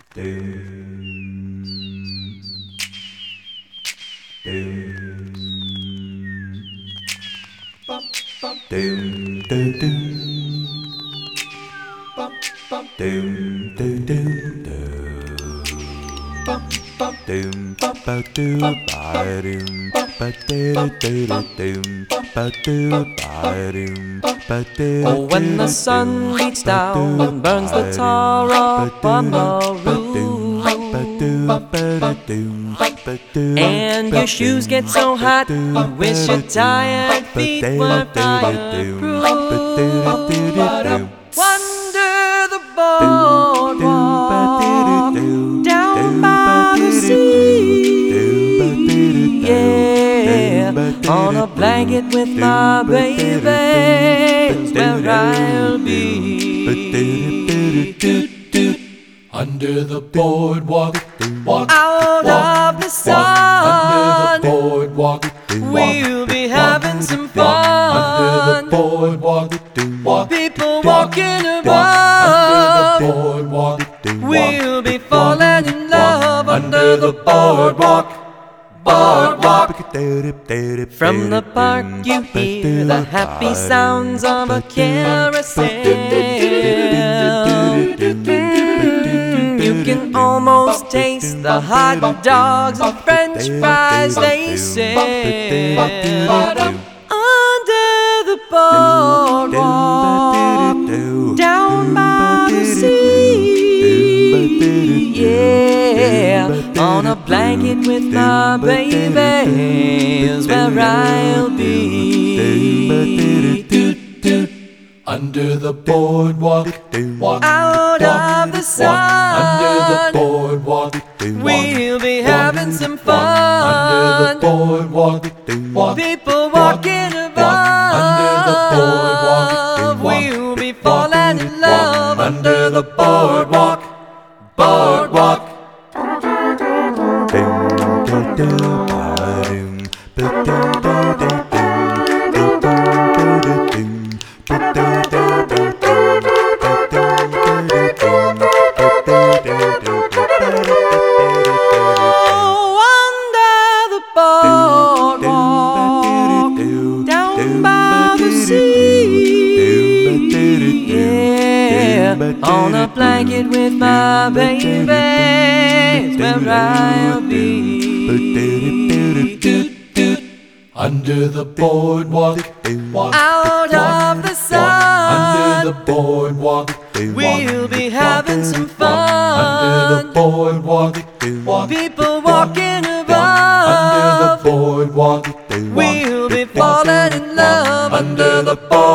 Oh, when the sun beats down and burns the tar up on the roof, and your shoes get so hot, you wish your tired feet were fireproof. Wander the boardwalk down by the sea, yeah, on a blanket with my baby is where I'll be. Under the boardwalk, Out of the sun, under the boardwalk, we'll be having some fun. Under the boardwalk, People walking Under above, the boardwalk, we'll be falling in love under the boardwalk, boardwalk. From the park you hear the happy sounds of a carousel. You can almost taste the hot dogs and french fries they sell. Under the boardwalk, down by the sea, yeah, on a blanket with my baby is where I'll be. Under the boardwalk, Out of the under the sun, boardwalk, we'll be having some under the fun. boardwalk, People walking under the boardwalk, above, we'll be falling in love under the boardwalk, boardwalk. On a blanket with my baby is where I'll be. Under the boardwalk, Out of the under the sun, boardwalk, we'll be having some under the fun. boardwalk, People walking under the above, boardwalk, we'll be falling in love under the boardwalk.